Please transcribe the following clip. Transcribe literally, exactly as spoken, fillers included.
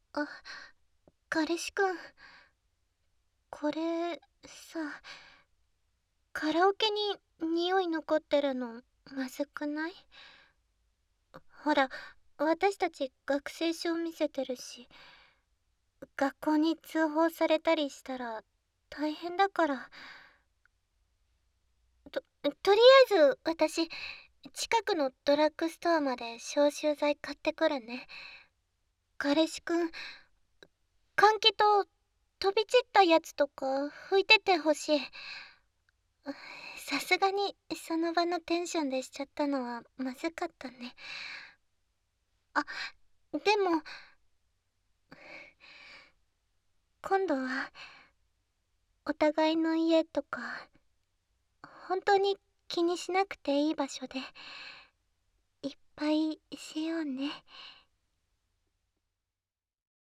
あ、彼氏くん、これさ、カラオケに匂い残ってるのまずくない？ほら、私たち学生証見せてるし、学校に通報されたりしたら大変だから。ととりあえず私、近くのドラッグストアまで消臭剤買ってくるね。彼氏くん、換気と飛び散ったやつとか拭いててほしい。さすがにその場のテンションでしちゃったのはまずかったね。あ、でも今度はお互いの家とか本当に気にしなくていい場所でいっぱいしようね。